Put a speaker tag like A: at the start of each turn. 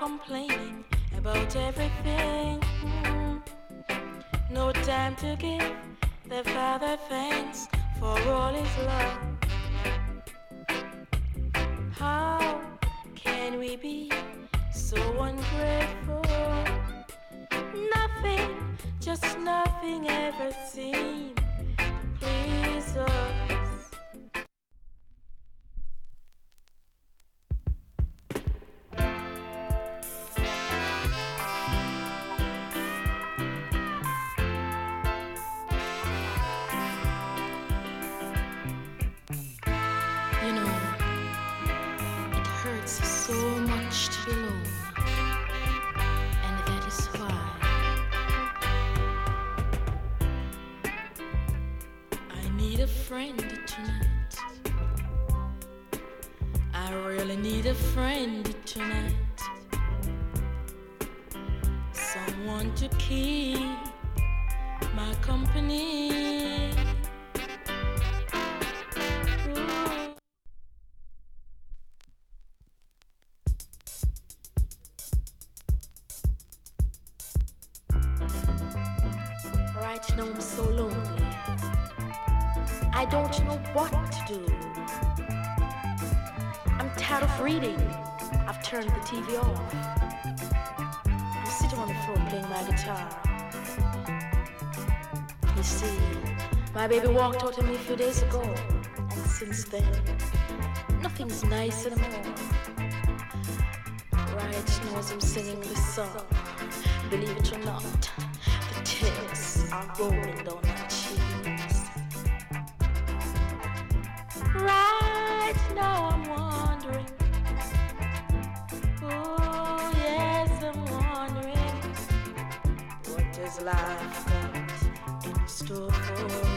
A: complaining about everything. No time to give the Father thanks for all his love. How can we be so ungrateful? Nothing, just nothing ever seemed to please us. You know, it hurts so much to be alone, and that is why I need a friend tonight. I really need a friend tonight. Someone to keep my company. Right now I'm so lonely. I don't know what to do. I'm tired of reading. I've turned the TV off. I'm sitting on the floor playing my guitar. You see, my baby walked out on me a few days ago, and since then, nothing's nice anymore. Right now as I'm singing this song, believe it or not, the tears are rolling down my cheeks. Right now I'm wondering, oh yes I'm wondering, what does life got in store for